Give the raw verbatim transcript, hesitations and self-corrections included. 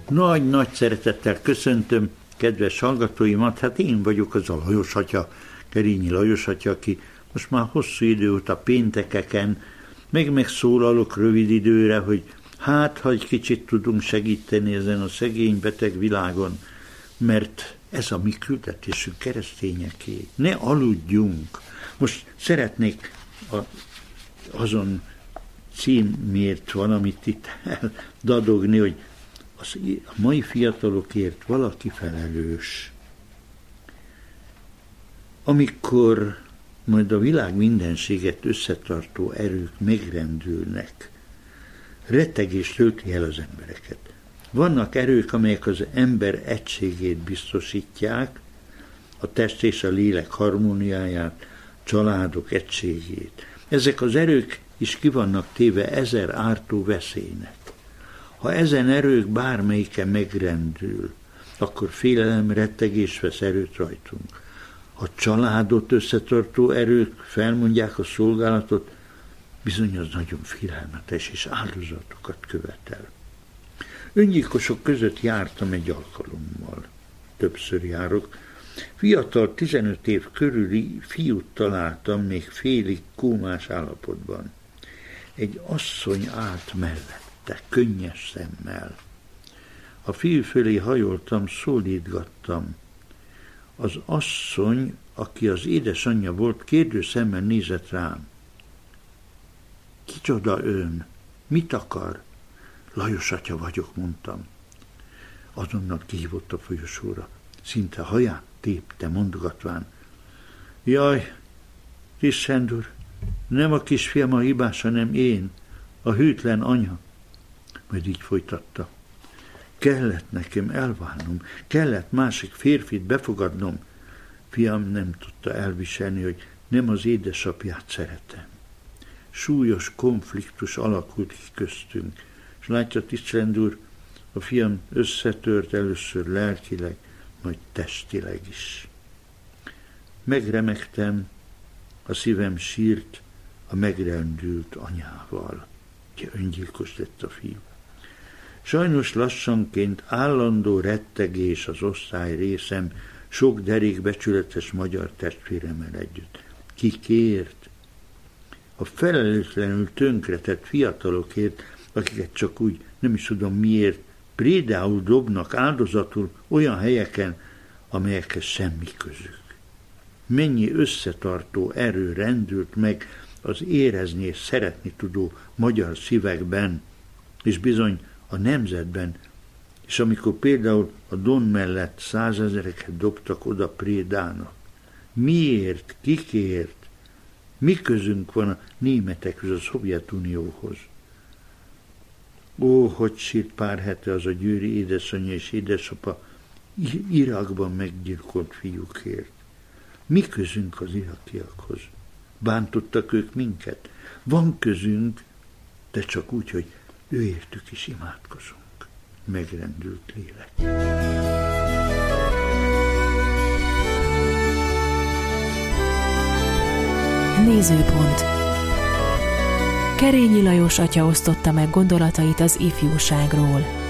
Nagy-nagy szeretettel köszöntöm kedves hallgatóimat, hát én vagyok az a Lajos atya, Kerényi Lajos atya, aki most már hosszú idő óta péntekeken meg megszólalok rövid időre, hogy hát, ha egy kicsit tudunk segíteni ezen a szegény beteg világon, mert ez a mi küldetésünk keresztényeké. Ne aludjunk. Most szeretnék a, azon címért valamit itt eldadogni, hogy az, a mai fiatalokért valaki felelős. Amikor majd a világ mindenséget összetartó erők megrendülnek, rettegés tölti el az embereket. Vannak erők, amelyek az ember egységét biztosítják, a test és a lélek harmóniáját, családok egységét. Ezek az erők is ki vannak téve ezer ártó veszélynek. Ha ezen erők bármelyike megrendül, akkor félelem, rettegés vesz erőt rajtunk. Ha családot összetartó erők felmondják a szolgálatot, bizony az nagyon félelmetes és áldozatokat követel. Öngyilkosok között jártam egy alkalommal. Többször járok. Fiatal, tizenöt év körüli fiút találtam még félig kómás állapotban. Egy asszony állt mellette, könnyes szemmel. A fiú fölé hajoltam, szólítgattam. Az asszony, aki az édesanyja volt, kérdő szemmel nézett rám. Kicsoda ön? Mit akar? Lajos atya vagyok, mondtam. Azonnal kihívott a folyosóra. Szinte haját tépte, mondogatván. Jaj, kis Sándor, nem a kisfiam a hibás, hanem én, a hűtlen anya. Majd így folytatta. Kellett nekem elválnom, kellett másik férfit befogadnom. Fiam nem tudta elviselni, hogy nem az édesapját szeretem. Súlyos konfliktus alakult ki köztünk, és látja, Tisztrend úr, a fiam összetört először lelkileg, majd testileg is. Megremegtem, a szívem sírt a megrendült anyával. Ugye öngyilkos lett a fiú. Sajnos lassanként állandó rettegés az osztály részem, sok derék becsületes magyar testvéremmel együtt. Ki kért? A felelőtlenül tönkretett fiatalokért, akiket csak úgy, nem is tudom miért, prédául dobnak áldozatul olyan helyeken, amelyekhez semmi közük. Mennyi összetartó erő rendült meg az érezni és szeretni tudó magyar szívekben, és bizony a nemzetben, és amikor például a Don mellett százezereket dobtak oda prédának. Miért? Kikért? Mi közünk van a németekhez, a Szovjetunióhoz? Ó, hogy sírt pár hete az a győri édesanyja és édesapa Irakban meggyilkolt fiúkért. Mi közünk az irakiakhoz? Bántottak ők minket? Van közünk, de csak úgy, hogy őértük is imádkozunk. Megrendült lélek. Nézőpont. Kerényi Lajos atya osztotta meg gondolatait az ifjúságról.